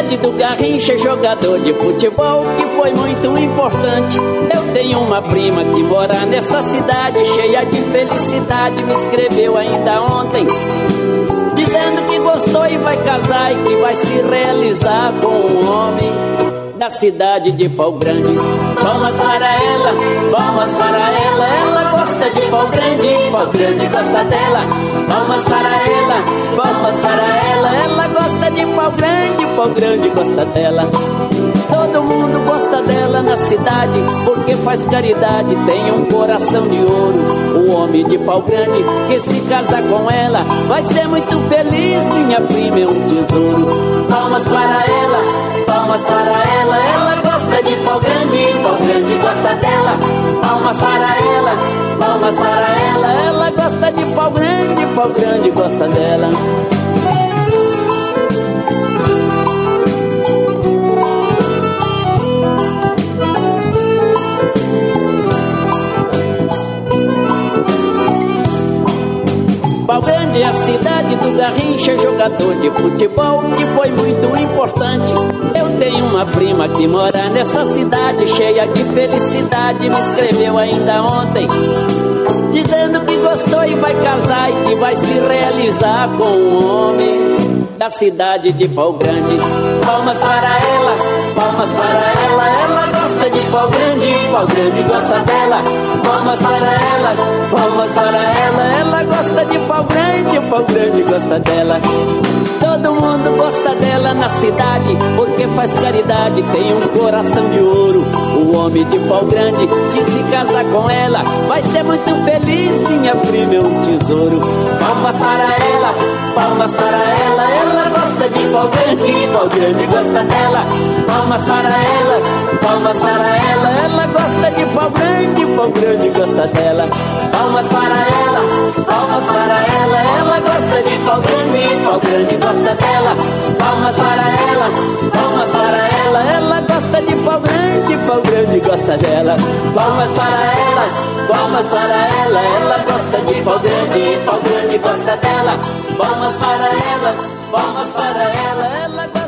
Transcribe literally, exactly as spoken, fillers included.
cidade do Garrincha, jogador de futebol que foi muito importante. Eu tenho uma prima que mora nessa cidade, cheia de felicidade, me escreveu ainda ontem, dizendo que gostou e vai casar e que vai se realizar com um homem da cidade de Pau Grande. Palmas para ela, palmas para ela, ela gosta de Pau Grande, Pau Grande gosta dela. Palmas para ela, palmas para ela, ela gosta de Pau Grande, Pau Grande gosta dela. Todo mundo gosta dela na cidade, porque faz caridade, tem um coração de ouro. O homem de Pau Grande que se casa com ela vai ser muito feliz, minha prima é um tesouro. Palmas para ela, palmas para ela, ela gosta de Pau Grande, Pau Grande gosta dela. Palmas para ela, palmas para ela, ela gosta de Pau Grande, Pau Grande gosta dela. Pau Grande é a cidade do Garrincha, jogador de futebol que foi muito importante. Eu tenho uma prima que mora nessa cidade, cheia de felicidade, me escreveu ainda ontem, dizendo que gostou e vai casar e que vai se realizar com um homem da cidade de Pau Grande. Palmas para ela, palmas para ela, ela gosta de Pau Grande, Pau Grande gosta dela. Palmas para ela, palmas para ela, ela gosta de Pau Grande, Pau Grande gosta dela. Todo mundo gosta dela na cidade, porque faz caridade, tem um coração de ouro. O homem de Pau Grande que se casa com ela vai ser muito feliz, minha prima é um tesouro. Palmas para ela, palmas para ela, ela gosta de Pau Grande, Pau Grande gosta dela. Palmas para ela, palmas para ela, ela gosta de Pau Grande, Pau Grande gosta dela. Palmas para ela, palmas para ela, ela gosta de Pau Grande, Pau Grande gosta dela. Palmas para ela, palmas para ela, ela gosta de Pau Grande, Pau Grande gosta dela. Palmas para ela, palmas para ela, ela gosta de Pau Grande, Pau Grande gosta dela. Palmas para ela, palmas para ela, ela gosta